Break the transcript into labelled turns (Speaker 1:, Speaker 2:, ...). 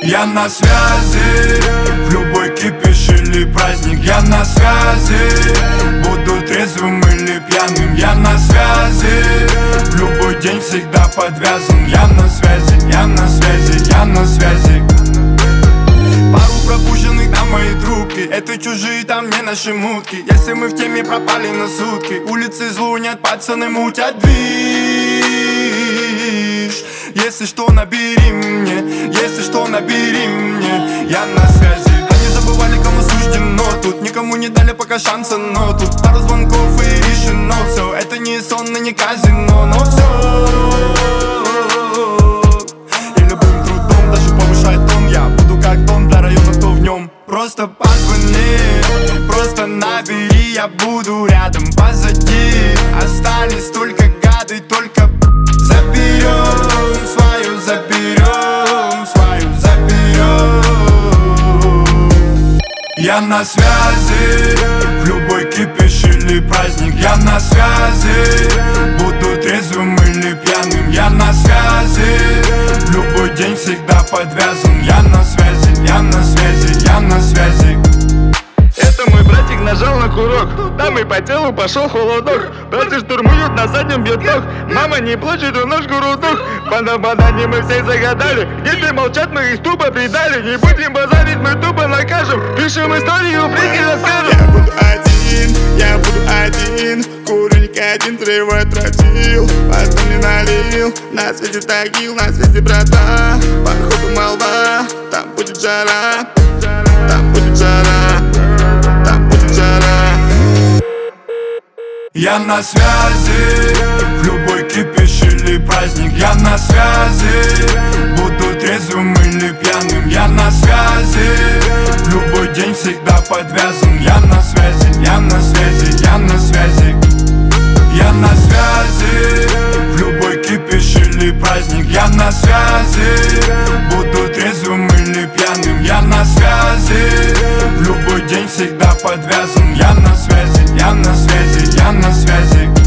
Speaker 1: Я на связи, в любой кипиш или праздник. Я на связи, буду трезвым или пьяным. Я на связи, в любой день всегда подвязан. Я на связи, я на связи, я на связи. Пару пропущенных на мои трубки, это чужие, там не наши мутки. Если мы в теме, пропали на сутки. Улицы злунят, пацаны мутят движ. Если что, набери мне, если что, набери мне. Я на связи. Они забывали, кому суждено тут. Никому не дали пока шанса, но тут пару звонков и решено все. Это не сон и не казино, но все. И любым трудом даже повышает тон. Я буду как дом для района, кто в нем. Просто позвони, просто набери, я буду рядом, позади. Остались только гады, только заберем свою, заберем свою, заберем. Я на связи, в любой кипиш или праздник. Я на связи, буду трезвым или пьяным. Я на связи, в любой день всегда подвязан. Я на связи, я на связи, я на связи.
Speaker 2: Это мой братик нажал на курок, там и по телу пошел холодок. Братья штурмуют, на заднем бьет ног. Мама не плачет, у ножку рудок. По нападанию мы всех загадали. Если молчат, мы их тупо предали. Не будем базарить, мы тупо накажем. Пишем историю, прийти расскажем.
Speaker 3: Я буду один, курю никотин, тревой тротил. Потом не налил, на свете тагил, на свете брата. Походу молва, там будет жара, там будет жара, там будет жара.
Speaker 1: Я на связи, в любой кипиш или праздник. Я на связи, буду трезвым или пьяным. Я на связи, в любой день всегда подвязан. Я на связи, я на связи, я на связи. Я на связи, в любой кипиш или праздник. Я на связи, буду трезвым или пьяным. Я на связи, в любой день всегда подвязан. Я на связи, я на связи, я на связи.